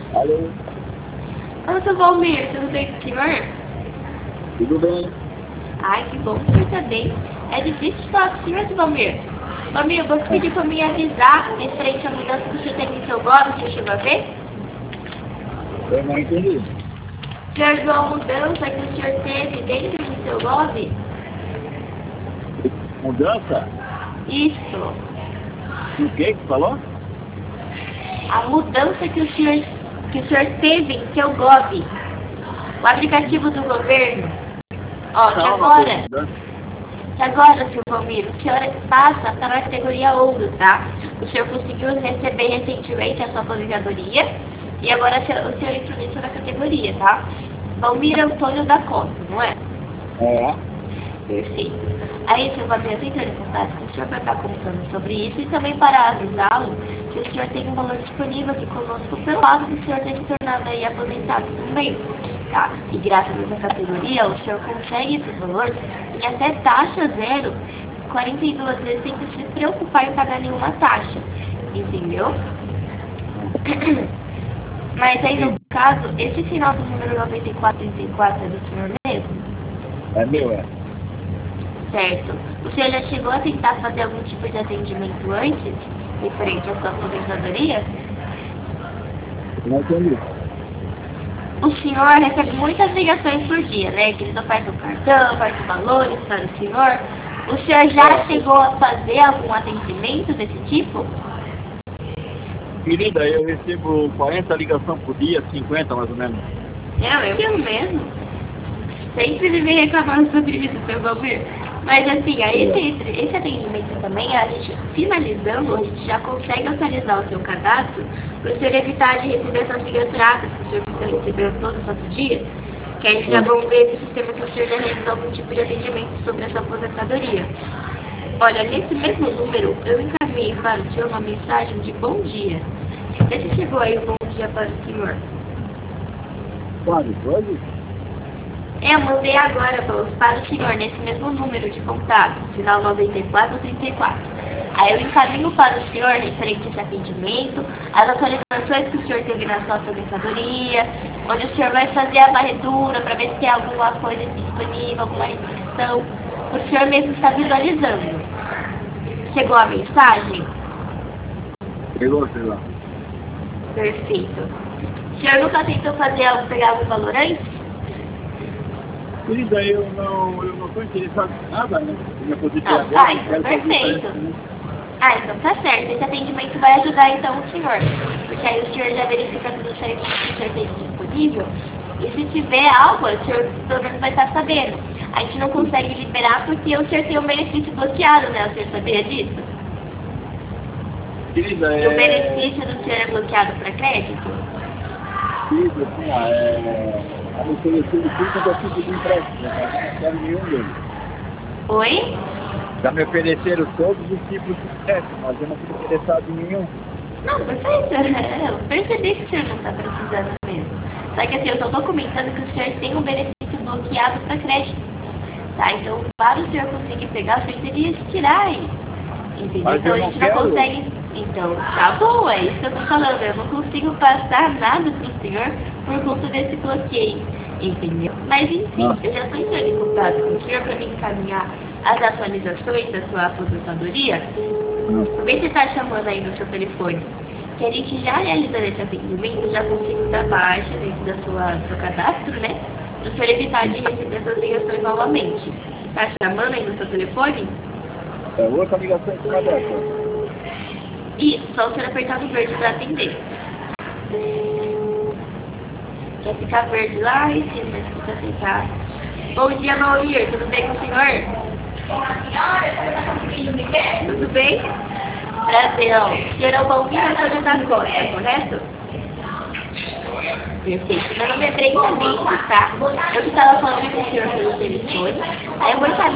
Alô, Ô, seu Valmir, tudo bem com o senhor? tudo bem? Ai, que bom que o senhor tá bem. É difícil falar com o senhor, seu Valmir. Valmir, você pediu pra me avisar referente à mudança que o senhor teve no seu blog, você chegou a ver? Eu não entendi. O senhor viu a mudança que o senhor teve dentro do seu blog? Mudança? Isso. O que que falou? A mudança que o senhor teve em seu blog. O aplicativo do governo. Ó, que Não, não agora... teve mudança. Que agora, seu Valmir, o senhor passa para a categoria ouro, tá? O senhor conseguiu receber recentemente a sua aposentadoria e agora o senhor entrou na categoria, tá? Valmir Antônio da Costa, não é? É. Perfeito. Aí, seu Valmir, eu tô entrando em contato com o senhor para estar contando sobre isso e também para avisá-lo que o senhor tem um valor disponível aqui conosco pelo lado do senhor ter se tornado aí aposentado também, tá? E graças a essa categoria, o senhor consegue esse valor em até taxa zero, 42 vezes sem se preocupar em pagar nenhuma taxa, entendeu? Mas aí, no caso, esse final do número 9434 é do senhor mesmo? É meu, é. Certo. O senhor já chegou a tentar fazer algum tipo de atendimento antes, referente à sua aposentadoria? Não entendi. O senhor recebe muitas ligações por dia, né? Que eles ofertam cartão, ofertam valores para o senhor. O senhor já chegou a fazer algum atendimento desse tipo? Querida, eu recebo 40 ligações por dia, 50 mais ou menos. Eu mesmo. Sempre vivi reclamando sobre isso, seu Valmir. Mas assim, aí esse atendimento também, a gente finalizando, a gente já consegue atualizar o seu cadastro para o senhor evitar de receber essas ligações que o senhor fica recebendo todos os dias, que a gente já vão ver no sistema que o senhor já realizou algum tipo de atendimento sobre essa aposentadoria. Olha, nesse mesmo número, eu encaminhei para o senhor uma mensagem de bom dia. Vê se chegou aí o bom dia para o senhor. Quase, quase? Eu mandei agora para o senhor nesse mesmo número de contato, final 9434. Aí eu encaminho para o senhor referente a esse atendimento, as atualizações que o senhor teve na sua aposentadoria, onde o senhor vai fazer a varredura para ver se tem alguma coisa disponível, alguma restrição. O senhor mesmo está visualizando. Chegou a mensagem? Chegou, chegou. Perfeito. O senhor nunca tentou pegar algum valor antes? Querida, eu não estou interessado em nada, né? Me aposentei Não, agora. então perfeito. Então tá certo. Esse atendimento vai ajudar então o senhor. Porque aí o senhor já verifica tudo certo que o senhor tem disponível. E se tiver algo, o senhor pelo menos vai estar sabendo. A gente não consegue liberar porque o senhor tem um benefício bloqueado, né? O senhor sabia disso? Querida, E o benefício do senhor é bloqueado para crédito? Isso, assim, a me oferecer tudo tipo de empréstimo, né? Não quero nenhum deles. Oi? Já me ofereceram todos os tipos de empréstimo, mas eu não fui interessado em nenhum. Não, perfeito. Eu percebi que o senhor não está precisando mesmo. Só que assim, eu estou documentando que o senhor tem um benefício bloqueado para crédito. Tá? Então, para o senhor conseguir pegar, o senhor teria que tirar aí. Entendeu? Mas Então eu a não gente não quero. consegue. Então, tá bom, é isso que eu tô falando. Eu não consigo passar nada pro senhor por conta desse bloqueio. Entendeu? Mas enfim, eu já estou entrando em contato com o senhor para me encaminhar as atualizações da sua aposentadoria. Vê se está chamando aí no seu telefone. Que a gente já realizando esse atendimento, já consigo dar baixa dentro do seu cadastro, né? Para o senhor evitar de receber essas ligações novamente. Está chamando aí no seu telefone? É outra ligação de uma dessa. Isso, só o senhor apertar no verde para atender. Quer ficar verde lá em cima, mas precisa aceitar. Bom dia, Valmir, tudo bem com o senhor? Tudo bem? Prazer, ó. O senhor é o Valmir Antônio da Costa, correto? Perfeito. Meu nome é Brenda Mendes, tá? Eu que estava falando com o senhor pelo telefone. Aí eu vou